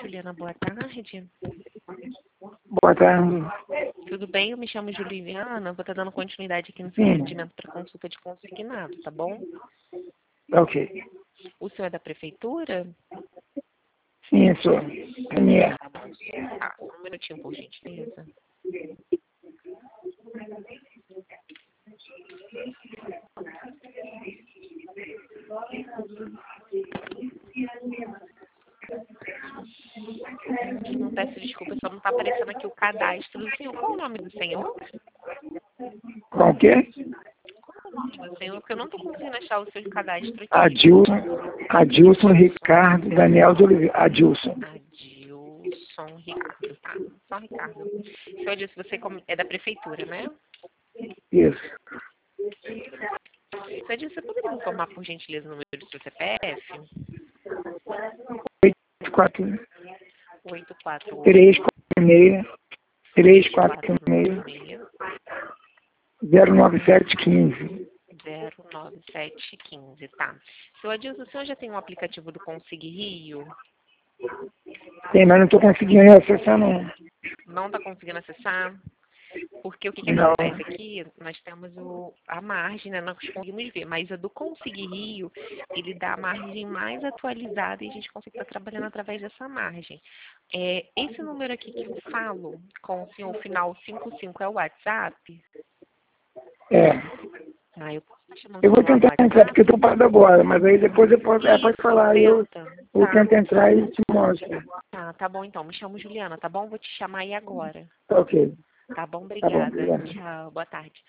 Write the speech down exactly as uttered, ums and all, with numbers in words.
Juliana, boa tarde. Boa tarde. Tudo bem? Eu me chamo Juliana, vou estar dando continuidade aqui no seu Sim. atendimento para consulta de consignado, tá bom? Ok. O senhor é da prefeitura? Sim, eu sou. Daniel. Tá bom. Tá, só um minutinho, por gentileza. Não peço desculpa, só não está aparecendo aqui o cadastro do senhor. Qual o nome do senhor? Qual o quê? Qual o nome do senhor? Porque eu não estou conseguindo achar o seu cadastro aqui. Adilson. Adilson Ricardo Daniel de Oliveira. Adilson. Adilson Ricardo, tá? Só Ricardo. Senhor Adilson, você é da prefeitura, né? Isso. Senhor Adilson, você poderia me informar, por gentileza, o número do seu C P F? oito quatro oito quatro três oito, quatro seis três quatro quatro nove seis seis, zero nove sete um cinco. zero nove sete um cinco, tá. Senhor Adilson, o senhor já tem um aplicativo do Consig Rio? Tem, mas não estou conseguindo acessar, não. Não está conseguindo acessar? Porque o que, que Não. acontece aqui, nós temos o, a margem, né, nós conseguimos ver, mas a do Consig Rio, ele dá a margem mais atualizada e a gente consegue estar trabalhando através dessa margem. É, esse número aqui que eu falo, com o senhor final cinco cinco, é o WhatsApp? É. Ah, eu posso estar chamando Eu o vou celular no tentar entrar porque eu WhatsApp? estou parado agora, mas aí depois eu posso, é, pode Isso, falar. Aí eu, tenta. eu Tá. tento entrar e te mostro. Tá, tá bom então. Me chamo Juliana, tá bom? Vou te chamar aí agora. Ok. Tá bom? Tá bom, Obrigada. obrigado. Tchau. Boa tarde.